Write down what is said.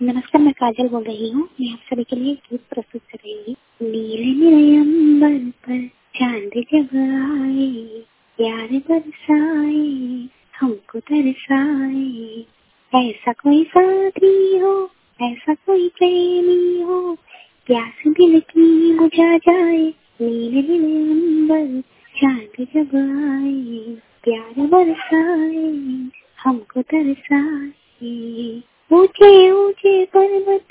नमस्कार, मैं काजल बोल रही हूँ। मैं आप सभी के लिए एक गीत प्रस्तुत कर रही हूँ। नीले नीले अंबर पर चांद जब आए, प्यार बरसाए, हमको तरसाए। ऐसा कोई साथी हो, ऐसा कोई प्रेमी हो, प्यास दिल की बुझा जाए। नीले नीले अंबर चांद जब आए, प्यार बरसाए, हमको तरसाए। ऊंचे ऊंचे पर्वत